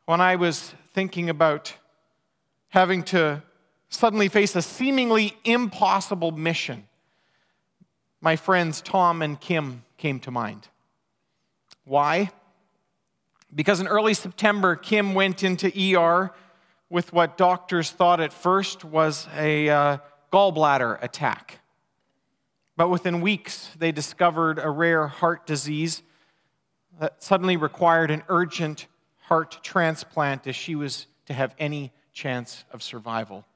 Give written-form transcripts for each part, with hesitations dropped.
when I was thinking about having to suddenly face a seemingly impossible mission, my friends Tom and Kim came to mind. Why? Because in early September, Kim went into ER with what doctors thought at first was a gallbladder attack. But within weeks, they discovered a rare heart disease that suddenly required an urgent heart transplant if she was to have any chance of survival.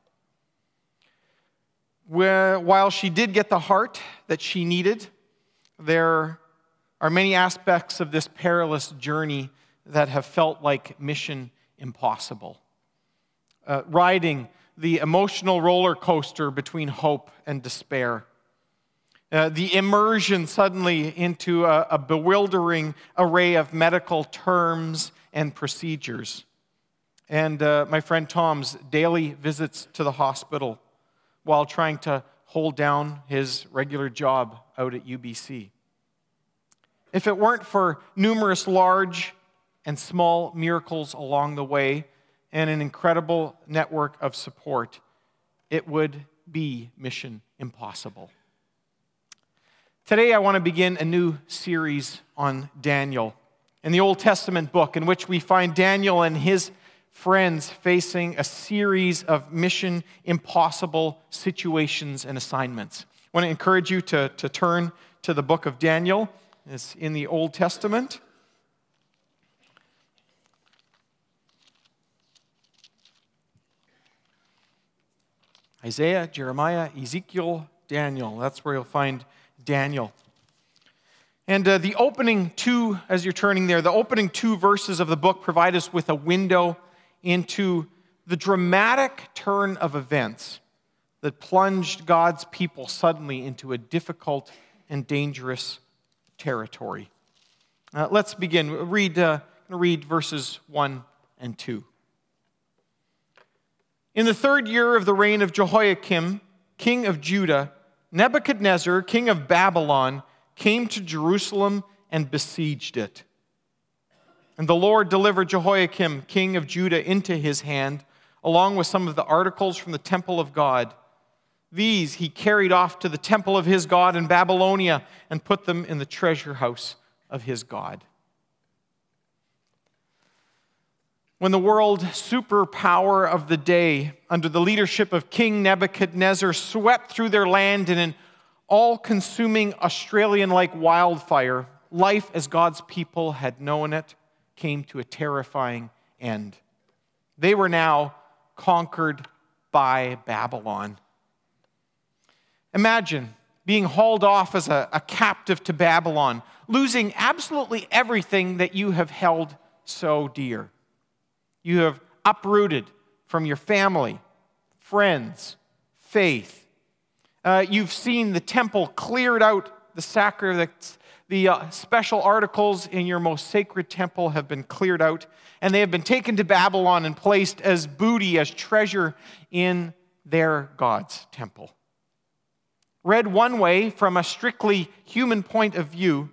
While she did get the heart that she needed, there are many aspects of this perilous journey that have felt like mission impossible. Riding the emotional roller coaster between hope and despair. The immersion suddenly into a bewildering array of medical terms and procedures. And my friend Tom's daily visits to the hospital while trying to hold down his regular job out at UBC. If it weren't for numerous large and small miracles along the way and an incredible network of support, it would be mission impossible. Today I want to begin a new series on Daniel in the Old Testament book, in which we find Daniel and his friends facing a series of mission impossible situations and assignments. I want to encourage you to turn to the book of Daniel. It's in the Old Testament. Isaiah, Jeremiah, Ezekiel, Daniel. That's where you'll find Daniel. And the opening two, as you're turning there, the opening two verses of the book provide us with a window into the dramatic turn of events that plunged God's people suddenly into a difficult and dangerous territory. Let's begin. Read verses 1 and 2. In the 3rd year of the reign of Jehoiakim, king of Judah, Nebuchadnezzar, king of Babylon, came to Jerusalem and besieged it. And the Lord delivered Jehoiakim, king of Judah, into his hand, along with some of the articles from the temple of God. These he carried off to the temple of his God in Babylonia and put them in the treasure house of his God. When the world superpower of the day, under the leadership of King Nebuchadnezzar, swept through their land in an all-consuming Australian-like wildfire, life as God's people had known it came to a terrifying end. They were now conquered by Babylon. Imagine being hauled off as a captive to Babylon, losing absolutely everything that you have held so dear. You have uprooted from your family, friends, faith. You've seen the temple cleared out, the special articles in your most sacred temple have been cleared out, and they have been taken to Babylon and placed as booty, as treasure in their God's temple. Read one way, from a strictly human point of view,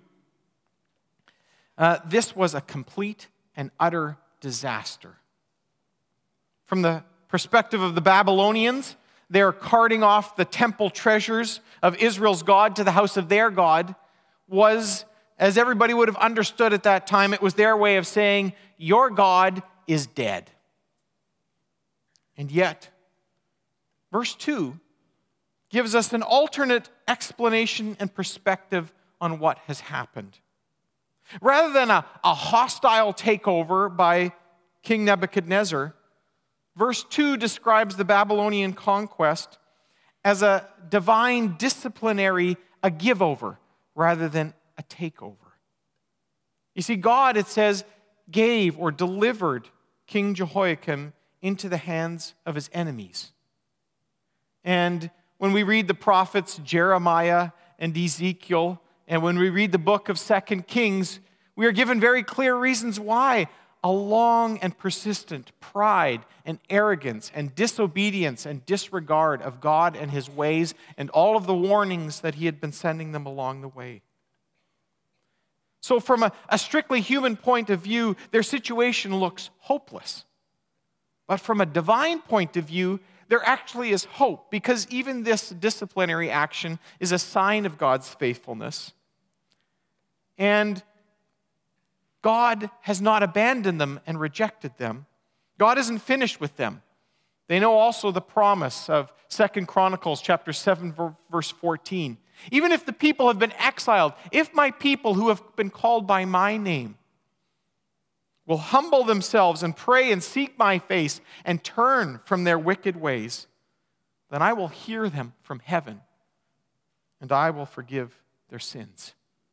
this was a complete and utter disaster. From the perspective of the Babylonians, they're carting off the temple treasures of Israel's God to the house of their God, was, as everybody would have understood at that time, it was their way of saying, your God is dead. And yet, verse 2 gives us an alternate explanation and perspective on what has happened. Rather than a hostile takeover by King Nebuchadnezzar, verse 2 describes the Babylonian conquest as a divine disciplinary, a give-over, rather than a takeover. You see, God, it says, gave or delivered King Jehoiakim into the hands of his enemies. And when we read the prophets Jeremiah and Ezekiel, and when we read the book of 2 Kings, we are given very clear reasons why. A long and persistent pride and arrogance and disobedience and disregard of God and his ways and all of the warnings that he had been sending them along the way. So from a strictly human point of view, their situation looks hopeless. But from a divine point of view, there actually is hope, because even this disciplinary action is a sign of God's faithfulness. And God has not abandoned them and rejected them. God isn't finished with them. They know also the promise of 2 Chronicles chapter 7, verse 14. Even if the people have been exiled, if my people who have been called by my name will humble themselves and pray and seek my face and turn from their wicked ways, then I will hear them from heaven and I will forgive their sins.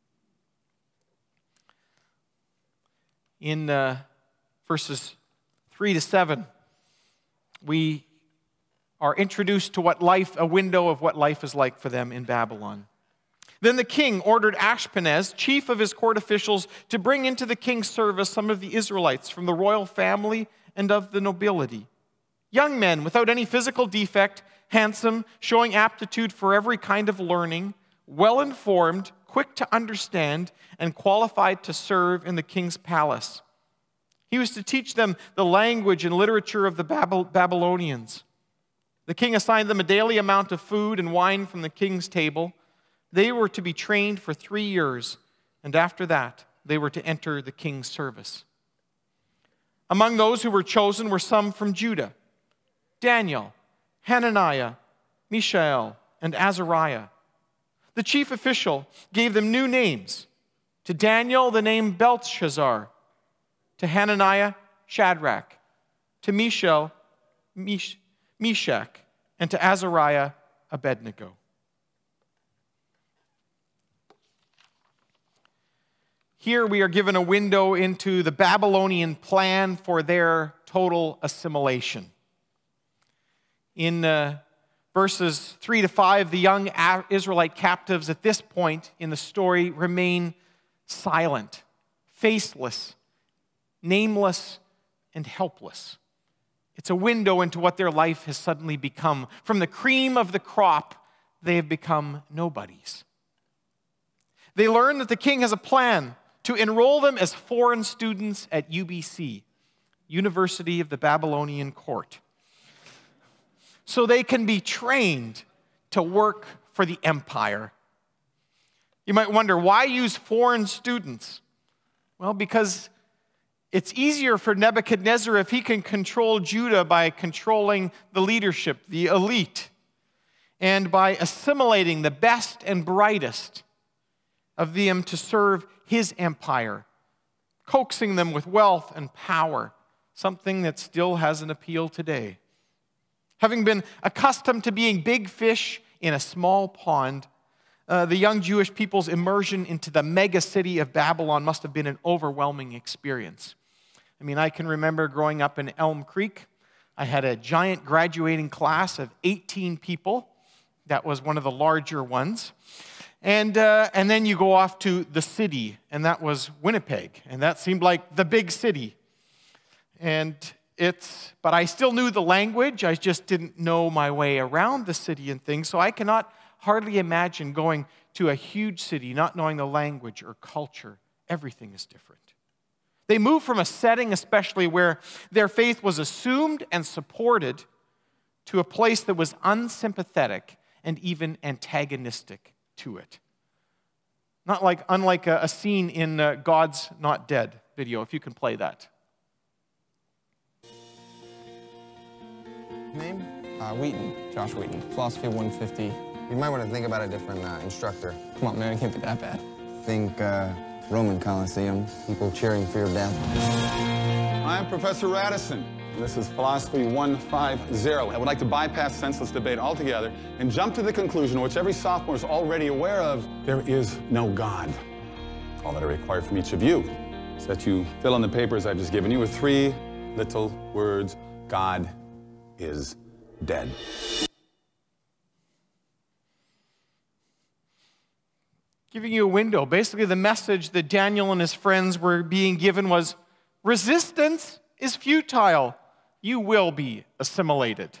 In verses 3 to 7, we are introduced to a window of what life is like for them in Babylon. Then the king ordered Ashpenaz, chief of his court officials, to bring into the king's service some of the Israelites from the royal family and of the nobility. Young men without any physical defect, handsome, showing aptitude for every kind of learning, well-informed, quick to understand, and qualified to serve in the king's palace. He was to teach them the language and literature of the Babylonians. The king assigned them a daily amount of food and wine from the king's table. They were to be trained for 3 years, and after that, they were to enter the king's service. Among those who were chosen were some from Judah: Daniel, Hananiah, Mishael, and Azariah. The chief official gave them new names. To Daniel, the name Belteshazzar. To Hananiah, Shadrach. To Mishael, Meshach. And to Azariah, Abednego. Here we are given a window into the Babylonian plan for their total assimilation. In verses 3 to 5, the young Israelite captives at this point in the story remain silent, faceless, nameless, and helpless. It's a window into what their life has suddenly become. From the cream of the crop, they have become nobodies. They learn that the king has a plan to enroll them as foreign students at UBC, University of the Babylonian Court, so they can be trained to work for the empire. You might wonder, why use foreign students? Well, because it's easier for Nebuchadnezzar if he can control Judah by controlling the leadership, the elite, and by assimilating the best and brightest of them to serve his empire, coaxing them with wealth and power, something that still has an appeal today. Having been accustomed to being big fish in a small pond, the young Jewish people's immersion into the mega city of Babylon must have been an overwhelming experience. I mean, I can remember growing up in Elm Creek. I had a giant graduating class of 18 people. That was one of the larger ones. And then you go off to the city, and that was Winnipeg. And that seemed like the big city. But I still knew the language. I just didn't know my way around the city and things. So I cannot hardly imagine going to a huge city, not knowing the language or culture. Everything is different. They moved from a setting, especially where their faith was assumed and supported, to a place that was unsympathetic and even antagonistic to it. Unlike a scene in God's Not Dead video, if you can play that. Name? Wheaton, Josh Wheaton, Philosophy 150. You might want to think about a different instructor. Come on, man, it can't be that bad. Think Roman Colosseum, people cheering for your death. I'm Professor Radisson. This is Philosophy 150. I would like to bypass senseless debate altogether and jump to the conclusion, which every sophomore is already aware of: there is no God. All that I require from each of you is that you fill in the papers I've just given you with 3 little words: God is dead. Giving you a window. Basically, the message that Daniel and his friends were being given was, resistance is futile. You will be assimilated.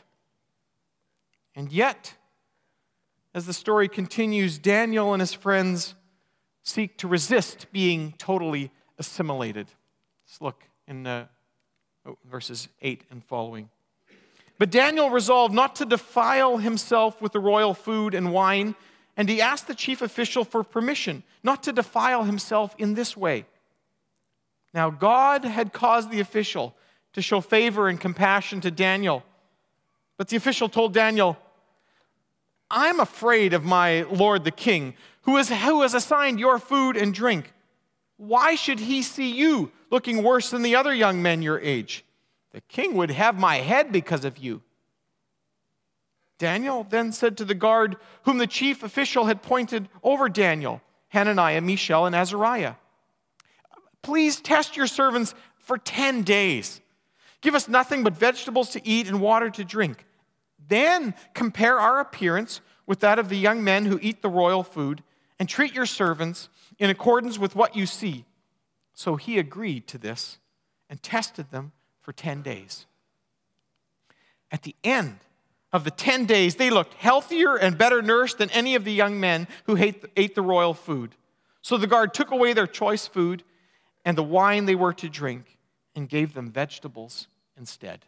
And yet, as the story continues, Daniel and his friends seek to resist being totally assimilated. Let's look in verses 8 and following. But Daniel resolved not to defile himself with the royal food and wine, and he asked the chief official for permission not to defile himself in this way. Now God had caused the official to show favor and compassion to Daniel. But the official told Daniel, I'm afraid of my lord the king, who has assigned your food and drink. Why should he see you looking worse than the other young men your age? The king would have my head because of you. Daniel then said to the guard, whom the chief official had appointed over Daniel, Hananiah, Mishael, and Azariah, please test your servants for 10 days. Give us nothing but vegetables to eat and water to drink. Then compare our appearance with that of the young men who eat the royal food, and treat your servants in accordance with what you see. So he agreed to this and tested them for 10 days. At the end of the 10 days, they looked healthier and better nourished than any of the young men who ate the royal food. So the guard took away their choice food and the wine they were to drink and gave them vegetables instead.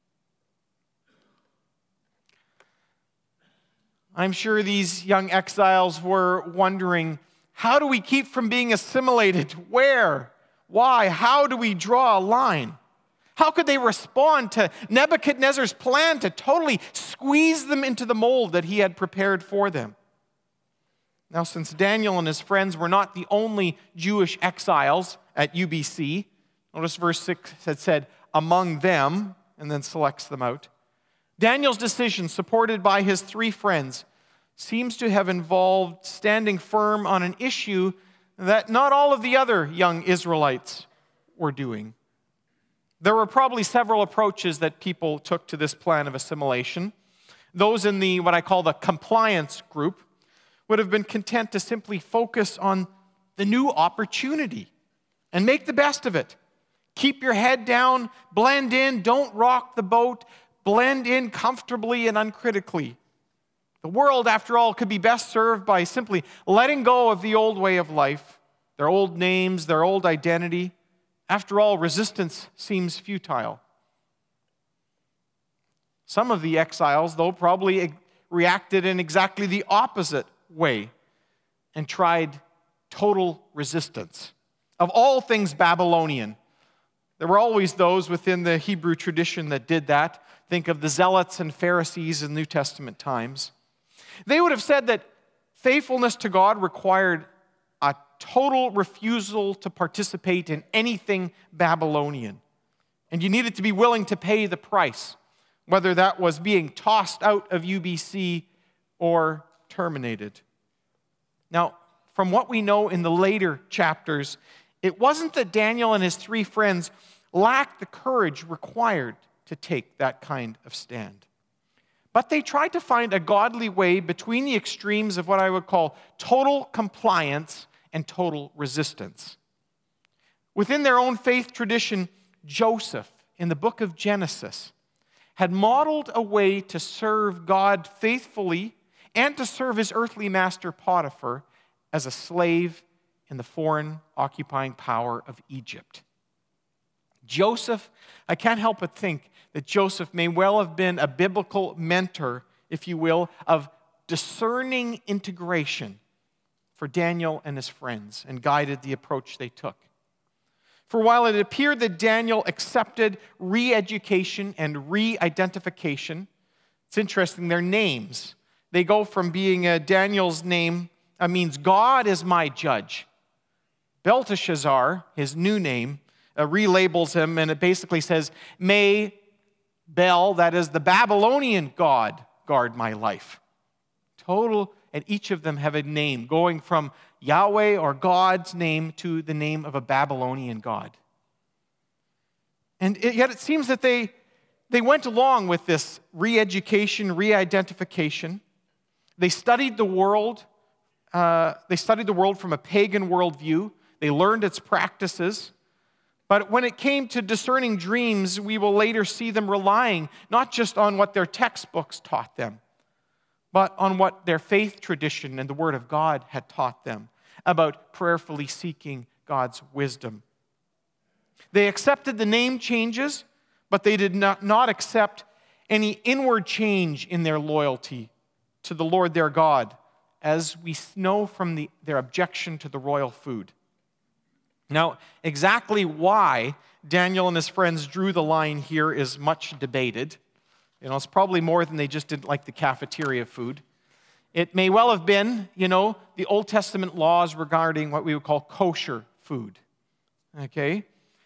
I'm sure these young exiles were wondering, how do we keep from being assimilated? Where? Why? How do we draw a line? How could they respond to Nebuchadnezzar's plan to totally squeeze them into the mold that he had prepared for them? Now, since Daniel and his friends were not the only Jewish exiles at UBC, notice verse 6 had said, among them, and then selects them out. Daniel's decision, supported by his three friends, seems to have involved standing firm on an issue that not all of the other young Israelites were doing. There were probably several approaches that people took to this plan of assimilation. Those in the what I call the compliance group would have been content to simply focus on the new opportunity and make the best of it. Keep your head down, blend in, don't rock the boat, blend in comfortably and uncritically. The world, after all, could be best served by simply letting go of the old way of life, their old names, their old identity. After all, resistance seems futile. Some of the exiles, though, probably reacted in exactly the opposite way and tried total resistance. Of all things Babylonian, there were always those within the Hebrew tradition that did that. Think of the Zealots and Pharisees in New Testament times. They would have said that faithfulness to God required a total refusal to participate in anything Babylonian. And you needed to be willing to pay the price, whether that was being tossed out of UBC or terminated. Now, from what we know in the later chapters, it wasn't that Daniel and his three friends lacked the courage required to take that kind of stand. But they tried to find a godly way between the extremes of what I would call total compliance and total resistance. Within their own faith tradition, Joseph, in the book of Genesis, had modeled a way to serve God faithfully and to serve his earthly master Potiphar as a slave in the foreign occupying power of Egypt. Joseph, I can't help but think that Joseph may well have been a biblical mentor, if you will, of discerning integration for Daniel and his friends and guided the approach they took. For while it appeared that Daniel accepted re-education and re-identification, it's interesting, their names, they go from being Daniel's name means God is my judge. Belteshazzar, his new name, relabels him, and it basically says, may Bel, that is the Babylonian God, guard my life. Total, and each of them have a name, going from Yahweh or God's name to the name of a Babylonian god. And yet it seems that they went along with this re-education, re-identification. They studied the world. From a pagan worldview. They learned its practices. But when it came to discerning dreams, we will later see them relying not just on what their textbooks taught them, but on what their faith tradition and the Word of God had taught them. about prayerfully seeking God's wisdom. They accepted the name changes, but they did not accept any inward change in their loyalty to the Lord their God, as we know from their objection to the royal food. Now, exactly why Daniel and his friends drew the line here is much debated. It's probably more than they just didn't like the cafeteria food. It may well have been, the Old Testament laws regarding what we would call kosher food. Okay?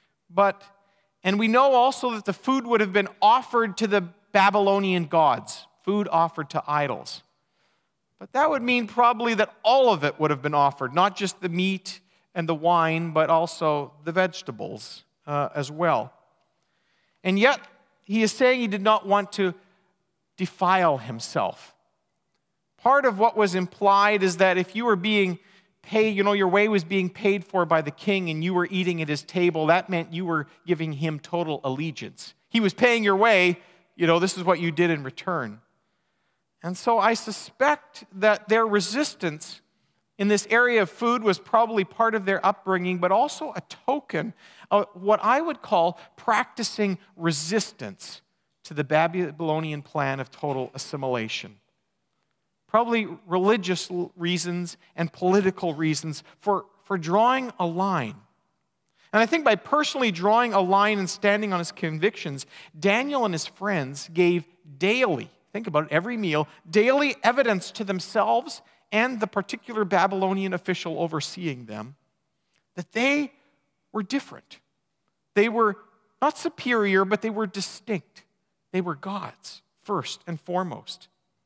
And we know also that the food would have been offered to the Babylonian gods, food offered to idols. But that would mean probably that all of it would have been offered, not just the meat and the wine, but also the vegetables as well. And yet, he is saying he did not want to defile himself. Part of what was implied is that if you were being paid, your way was being paid for by the king and you were eating at his table, that meant you were giving him total allegiance. He was paying your way, this is what you did in return. And so I suspect that their resistance in this area of food was probably part of their upbringing, but also a token of what I would call practicing resistance to the Babylonian plan of total assimilation. Probably religious reasons and political reasons for drawing a line. And I think by personally drawing a line and standing on his convictions, Daniel and his friends gave daily, think about it, every meal, daily evidence to themselves and the particular Babylonian official overseeing them that they were different. They were not superior, but they were distinct. They were God's, first and foremost.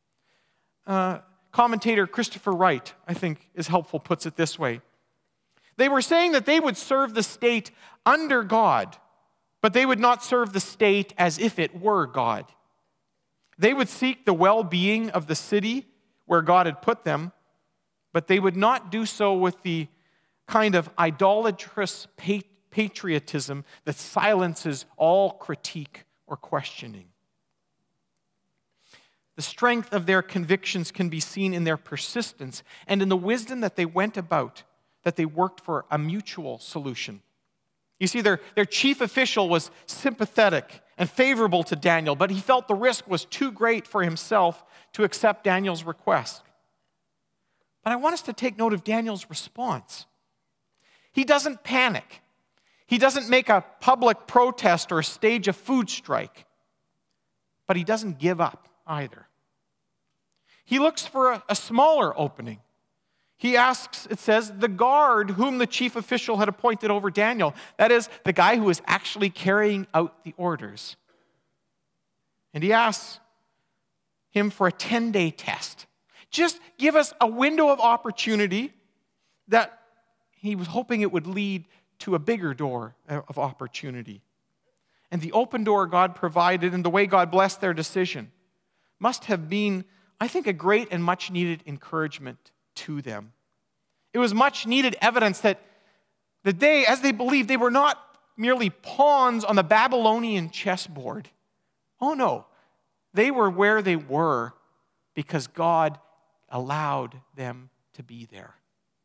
Commentator Christopher Wright, I think, is helpful, puts it this way. They were saying that they would serve the state under God, but they would not serve the state as if it were God. They would seek the well-being of the city where God had put them, but they would not do so with the kind of idolatrous patriotism that silences all critique or questioning. The strength of their convictions can be seen in their persistence and in the wisdom that they went about, that they worked for a mutual solution. You see, their chief official was sympathetic and favorable to Daniel, but he felt the risk was too great for himself to accept Daniel's request. But I want us to take note of Daniel's response. He doesn't panic. He doesn't make a public protest or stage a food strike. But he doesn't give up either. He looks for a smaller opening. He asks, it says, the guard whom the chief official had appointed over Daniel. That is, the guy who was actually carrying out the orders. And he asks him for a 10-day test. Just give us a window of opportunity that he was hoping it would lead to a bigger door of opportunity. And the open door God provided and the way God blessed their decision must have been, I think, a great and much needed encouragement to them. It was much needed evidence that they, as they believed, they were not merely pawns on the Babylonian chessboard. Oh no, they were where they were because God allowed them to be there.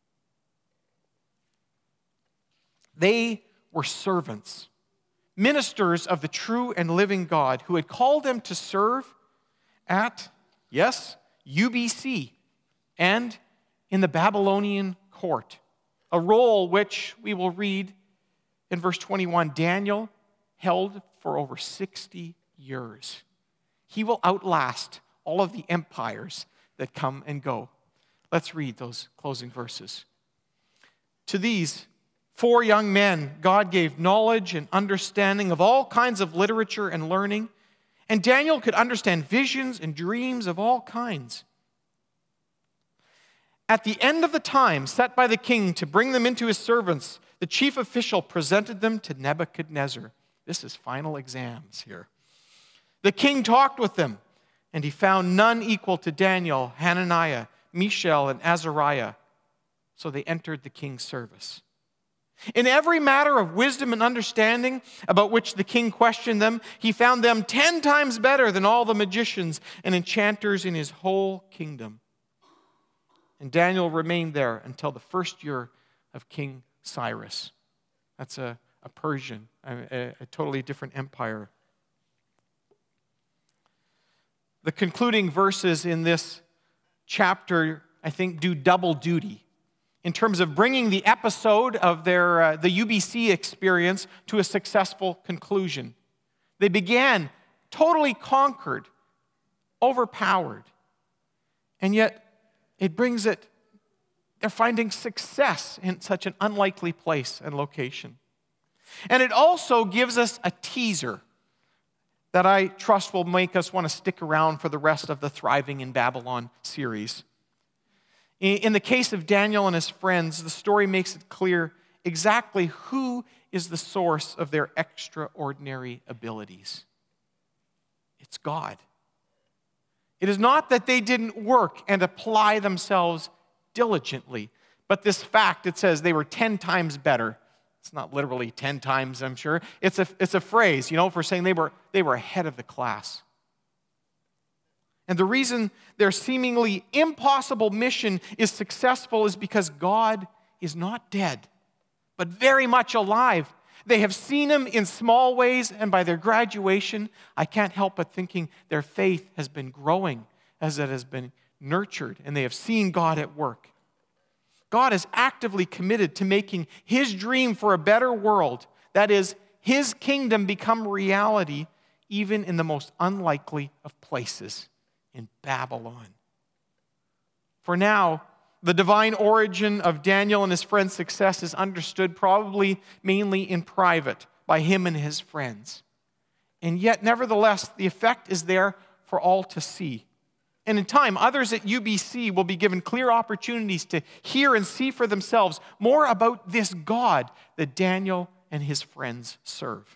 They were servants, ministers of the true and living God who had called them to serve at, yes, UBC and in the Babylonian court, a role which we will read in verse 21, Daniel held for over 60 years. He will outlast all of the empires that come and go. Let's read those closing verses. To these 4 young men, God gave knowledge and understanding of all kinds of literature and learning, and Daniel could understand visions and dreams of all kinds. At the end of the time set by the king to bring them into his servants, the chief official presented them to Nebuchadnezzar. This is final exams here. The king talked with them, and he found none equal to Daniel, Hananiah, Mishael, and Azariah. So they entered the king's service. In every matter of wisdom and understanding about which the king questioned them, he found them 10 times better than all the magicians and enchanters in his whole kingdom. And Daniel remained there until the first year of King Cyrus. That's a Persian, a totally different empire. The concluding verses in this chapter, I think, do double duty in terms of bringing the episode of the UBC experience to a successful conclusion. They began totally conquered, overpowered, and yet it brings it, they're finding success in such an unlikely place and location. And it also gives us a teaser that I trust will make us want to stick around for the rest of the Thriving in Babylon series. In the case of Daniel and his friends, the story makes it clear exactly who is the source of their extraordinary abilities. It's God. It is not that they didn't work and apply themselves diligently, but this fact, it says they were 10 times better. It's not literally 10 times, I'm sure. It's a phrase, for saying they were ahead of the class. And the reason their seemingly impossible mission is successful is because God is not dead, but very much alive. They have seen him in small ways, and by their graduation, I can't help but thinking their faith has been growing as it has been nurtured, and they have seen God at work. God is actively committed to making his dream for a better world, that is, his kingdom, become reality, even in the most unlikely of places, in Babylon. For now, the divine origin of Daniel and his friends' success is understood probably mainly in private by him and his friends. And yet, nevertheless, the effect is there for all to see. And in time, others at UBC will be given clear opportunities to hear and see for themselves more about this God that Daniel and his friends serve.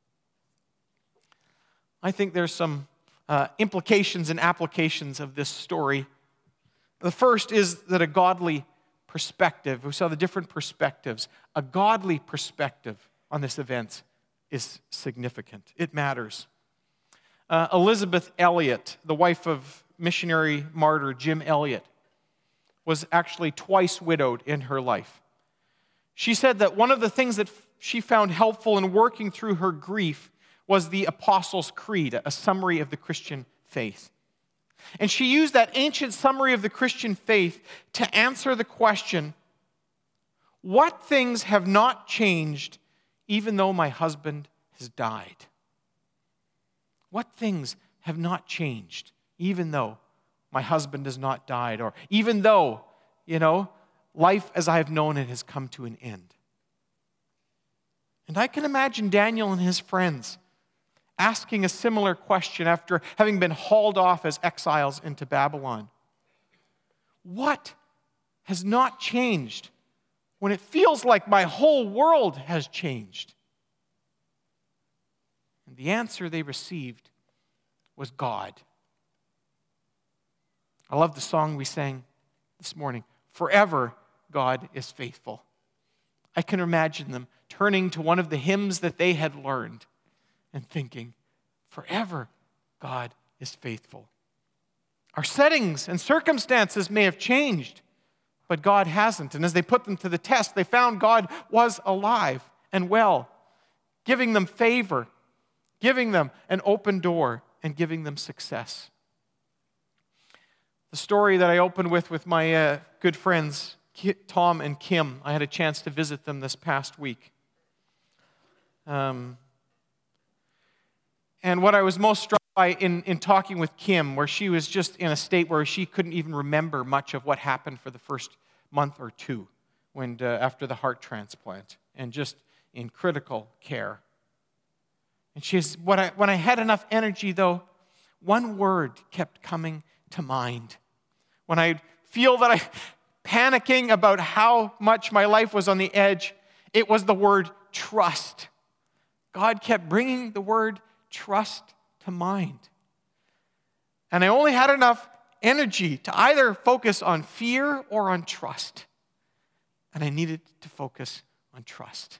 I think there's some implications and applications of this story. The first is that a godly perspective, we saw the different perspectives, a godly perspective on this event is significant. It matters. Elizabeth Elliot, the wife of missionary martyr Jim Elliot, was actually twice widowed in her life. She said that one of the things that she found helpful in working through her grief was the Apostles' Creed, a summary of the Christian faith. And she used that ancient summary of the Christian faith to answer the question, what things have not changed even though my husband has died? What things have not changed even though my husband has not died, or even though, life as I have known it has come to an end? And I can imagine Daniel and his friends asking a similar question after having been hauled off as exiles into Babylon. What has not changed when it feels like my whole world has changed? And the answer they received was God. I love the song we sang this morning, Forever God is Faithful. I can imagine them turning to one of the hymns that they had learned and thinking, forever God is faithful. Our settings and circumstances may have changed, but God hasn't. And as they put them to the test, they found God was alive and well, giving them favor, giving them an open door, and giving them success. The story that I opened with my good friends, Tom and Kim, I had a chance to visit them this past week. And what I was most struck by in talking with Kim, where she was just in a state where she couldn't even remember much of what happened for the first month or two after the heart transplant, and just in critical care. And she says, when I had enough energy, though, one word kept coming to mind. When I feel that I'm panicking about how much my life was on the edge, it was the word trust. God kept bringing the word trust to mind. And I only had enough energy to either focus on fear or on trust. And I needed to focus on trust.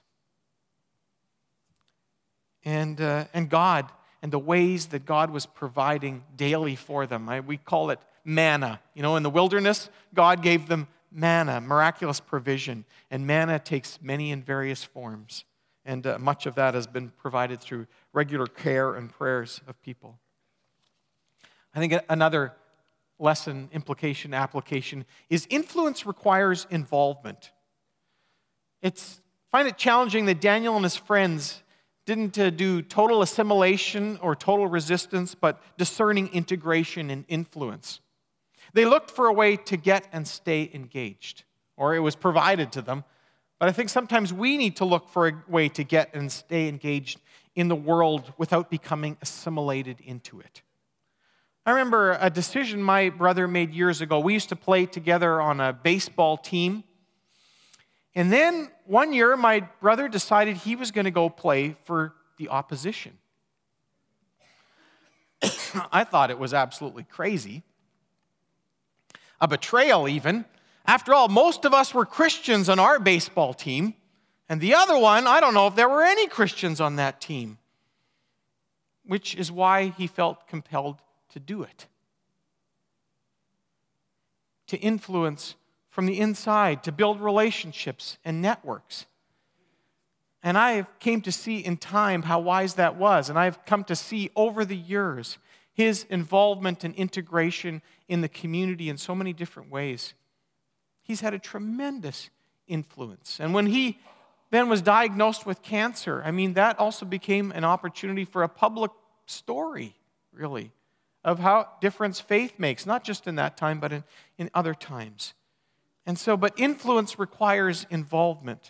And God, and the ways that God was providing daily for them. We call it manna. You know, in the wilderness, God gave them manna, miraculous provision. And manna takes many and various forms. And much of that has been provided through regular care and prayers of people. I think another lesson, implication, application is influence requires involvement. I find it challenging that Daniel and his friends didn't do total assimilation or total resistance, but discerning integration and influence. They looked for a way to get and stay engaged, or it was provided to them. But I think sometimes we need to look for a way to get and stay engaged in the world without becoming assimilated into it. I remember a decision my brother made years ago. We used to play together on a baseball team. And then one year, my brother decided he was going to go play for the opposition. I thought it was absolutely crazy. A betrayal, even. After all, most of us were Christians on our baseball team. And the other one, I don't know if there were any Christians on that team. Which is why he felt compelled to do it. To influence from the inside, to build relationships and networks. And I came to see in time how wise that was. And I've come to see over the years his involvement and integration in the community in so many different ways. He's had a tremendous influence. And when he then was diagnosed with cancer, that also became an opportunity for a public story, really, of how difference faith makes, not just in that time, but in other times. And so, but influence requires involvement.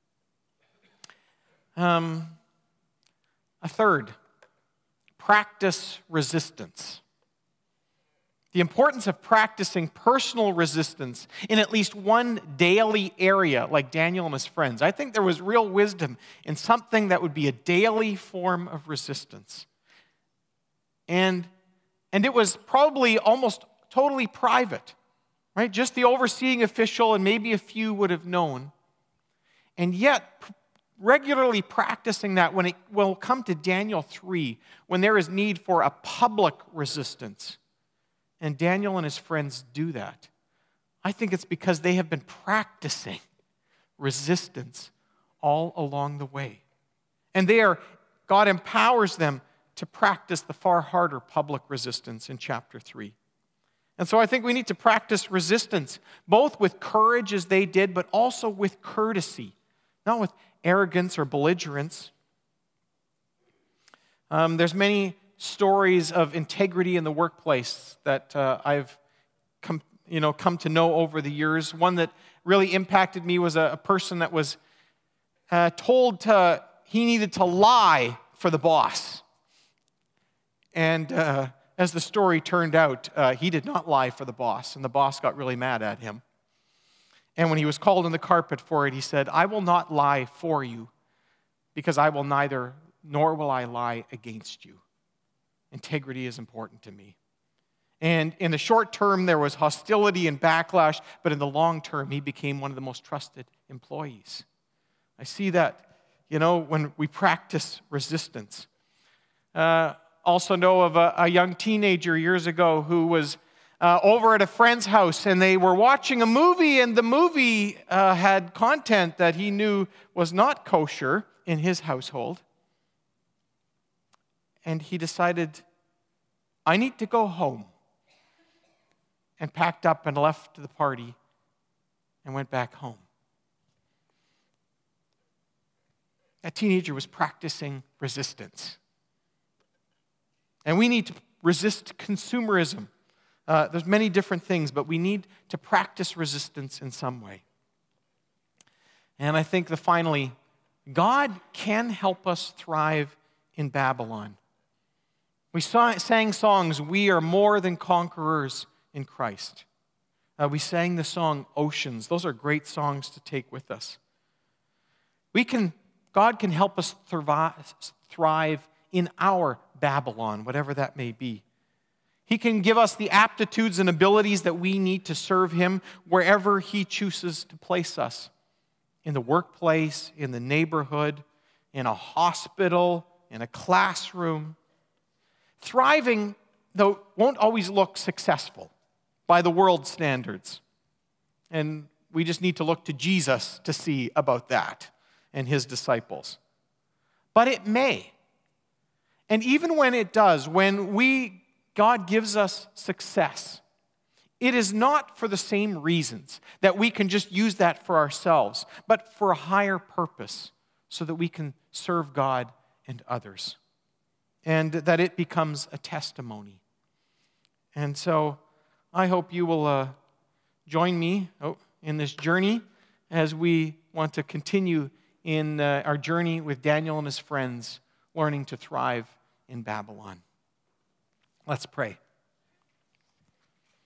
A third, practice resistance. The importance of practicing personal resistance in at least one daily area, like Daniel and his friends. I think there was real wisdom in something that would be a daily form of resistance. And it was probably almost totally private, right? Just the overseeing official and maybe a few would have known. And yet, regularly practicing that when it will come to Daniel 3, when there is need for a public resistance. And Daniel and his friends do that. I think it's because they have been practicing resistance all along the way. And God empowers them to practice the far harder public resistance in chapter 3. And so I think we need to practice resistance, both with courage as they did, but also with courtesy, not with arrogance or belligerence. There's many stories of integrity in the workplace that I've come to know over the years. One that really impacted me was a person that was told he needed to lie for the boss. And as the story turned out, he did not lie for the boss, and the boss got really mad at him. And when he was called on the carpet for it, he said, "I will not lie for you, because I will neither, nor will I lie against you." Integrity is important to me. And in the short term, there was hostility and backlash, but in the long term, he became one of the most trusted employees. I see that, when we practice resistance. Also know of a young teenager years ago who was over at a friend's house, and they were watching a movie, and the movie had content that he knew was not kosher in his household. And he decided, I need to go home. And packed up and left the party and went back home. That teenager was practicing resistance. And we need to resist consumerism. There's many different things, but we need to practice resistance in some way. And I think finally, God can help us thrive in Babylon. We sang songs, "We are more than conquerors in Christ." We sang the song "Oceans." Those are great songs to take with us. God can help us thrive in our Babylon, whatever that may be. He can give us the aptitudes and abilities that we need to serve Him wherever He chooses to place us. In the workplace, in the neighborhood, in a hospital, in a classroom. Thriving, though, won't always look successful. by the world's standards. And we just need to look to Jesus to see about that and his disciples. But it may. And even when it does, when God gives us success, it is not for the same reasons that we can just use that for ourselves, but for a higher purpose so that we can serve God and others, and that it becomes a testimony. And so I hope you will join me in this journey as we want to continue in our journey with Daniel and his friends, learning to thrive in Babylon. Let's pray.